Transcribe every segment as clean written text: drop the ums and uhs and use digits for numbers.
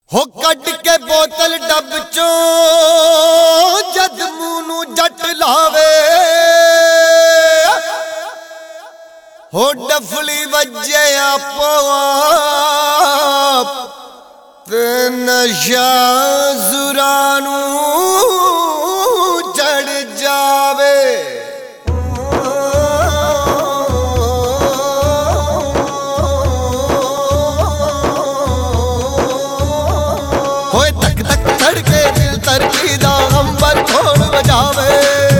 हो कट के बोतल डब चो जद मुंह नू जट लावे हो डफली वजे आपो आप ते नशा जुरानू चढ़ जावे। धड़के दिल तरकीदा अंबर ढोल बजावे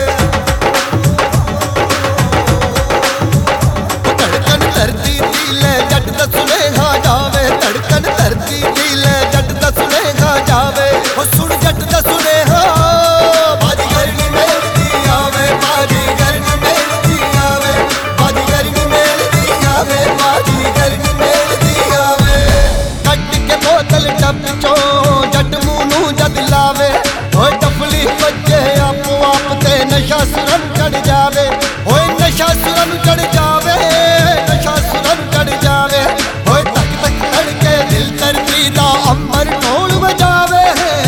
धड़कन धरती दिले जट दा सुनेहा जावे धड़कन धरती दिले जट दा सुनेहा जावे ओ सुन जट दा सुनेहा बाजी गरनी मेलदी आवे बाजी गरनी मेलदी आवे बाजी गरनी मेलदी आवे बाजी गरनी मेलदी आवे। कट के बोतल डब चो जट जद लावे ओए डफली बजे आपो आप ते नशा सुरन चढ़ जावे ओए नशा सुरन चढ़ जावे नशा सुरन चढ़ जावे ओए तक तक धड़के दिल तरती दा अंबर ढोल बजावे।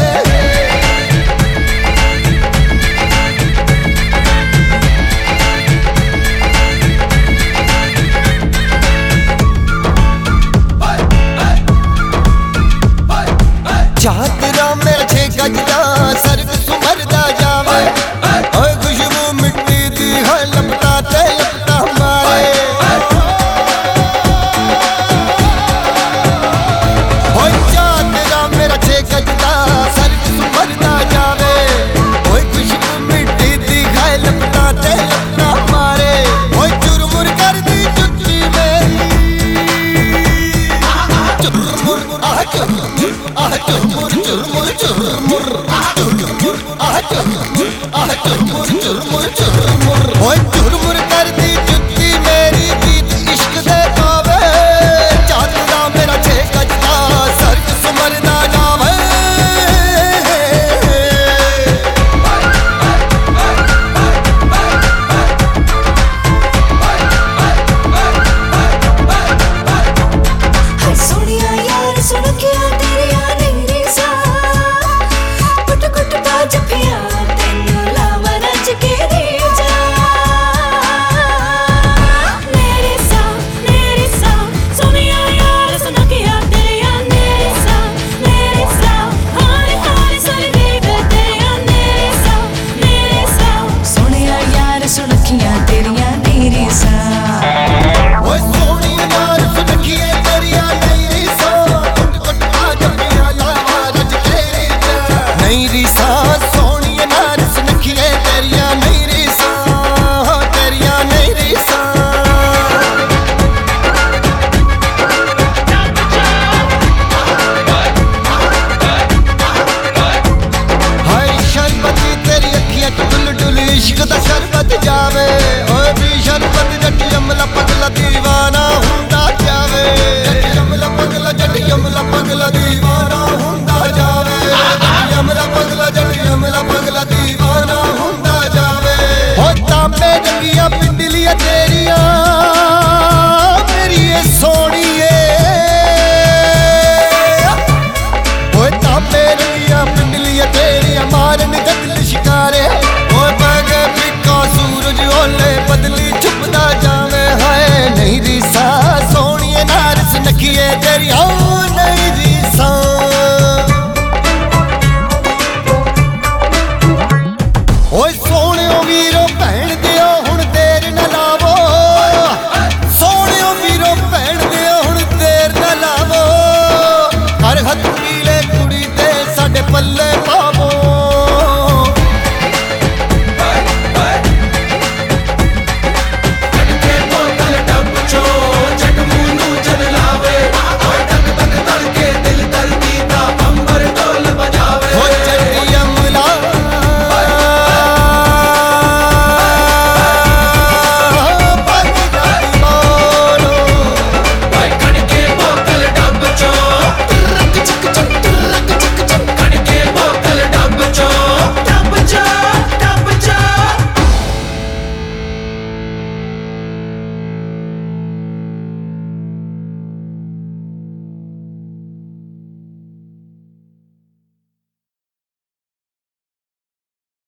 चादरा मेरा छे गजदा सरग सुमरदा जावे ओए खुशबू मिट्टी दी है लपटा ते लपटा मारे ओए चादरा मेरा छे गजदा सरग सुमरदा जावे ओए खुशबू मिट्टी दी है लपटा ते लपटा मारे ओए चुरमुर कर दी जुत्ती मेरी चुरमुर आह चुरमुर आह चुरमुर चुरमुर चुरमुर चुरमुर चुरमुर ओए चुरमुर कर दी जुत्ती मेरी गीत इश्क दे गावे चादरा मेरा छे गजदा सरग सुमरदा जावे। सोनिया यार सुन के तेरिया नहीं सा कुट कुट बाज पिया तेनू लावा रज के दे जा मेरे सा सोनिया यार सुन के तेरिया मेरे सा हारे हारे सुन के तेरिया मेरे सा सोनिया यार सुन के तेरिया मेरे सा ओए सोनिया यार सुन के तेरिया मेरी सा कुट कुट बाज पिया लावा रज के दे जा मेरी सा सोनिया यार सुन के तेरिया मेरी सा तेरिया मेरी सा। हाय शरबती तेरी अखियां च डुल डुल इश्क दा शरबत जावे ओए भी शरबत जट यमला पगला दीवाना हुंदा जावे जट यमला पगला दीवाना